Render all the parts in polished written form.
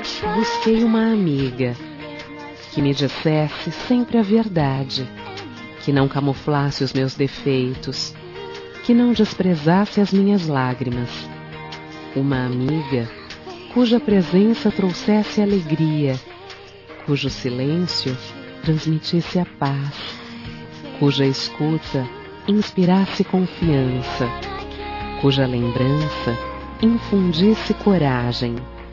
Busquei uma amiga que me dissesse sempre a verdade, que não camuflasse os meus defeitos, que não desprezasse as minhas lágrimas. Uma amiga cuja presença trouxesse alegria, cujo silêncio transmitisse a paz, cuja escuta inspirasse confiança, cuja lembrança infundisse coragem.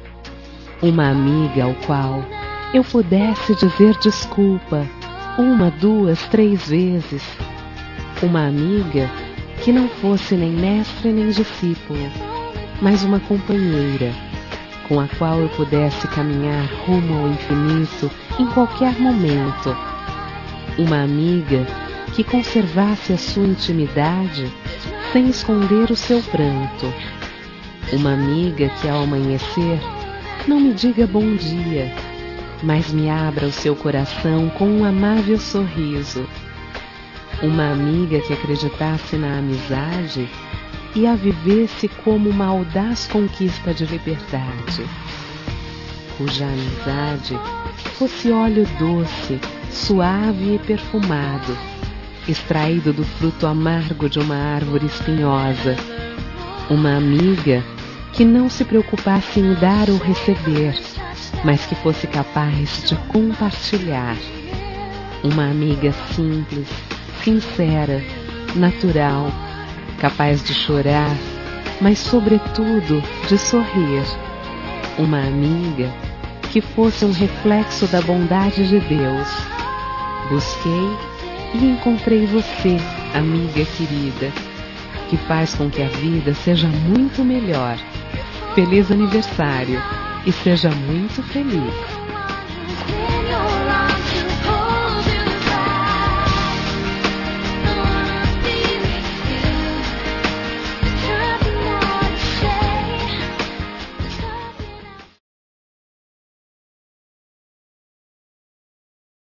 Uma amiga ao qual eu pudesse dizer desculpa 1, 2, 3 vezes. Uma amiga que não fosse nem mestre nem discípulo, mas uma companheira com a qual eu pudesse caminhar rumo ao infinito em qualquer momento. Uma amiga que conservasse a sua intimidade sem esconder o seu pranto. Uma amiga que ao amanhecer não me diga bom dia, mas me abra o seu coração com um amável sorriso. Uma amiga que acreditasse na amizade e a vivesse como uma audaz conquista de liberdade. Cuja amizade fosse óleo doce, suave e perfumado, extraído do fruto amargo de uma árvore espinhosa. Uma amiga que não se preocupasse em dar ou receber, mas que fosse capaz de compartilhar. Uma amiga simples, sincera, natural, capaz de chorar, mas sobretudo de sorrir. Uma amiga que fosse um reflexo da bondade de Deus. Busquei e encontrei você, amiga querida, que faz com que a vida seja muito melhor. Feliz aniversário e seja muito feliz!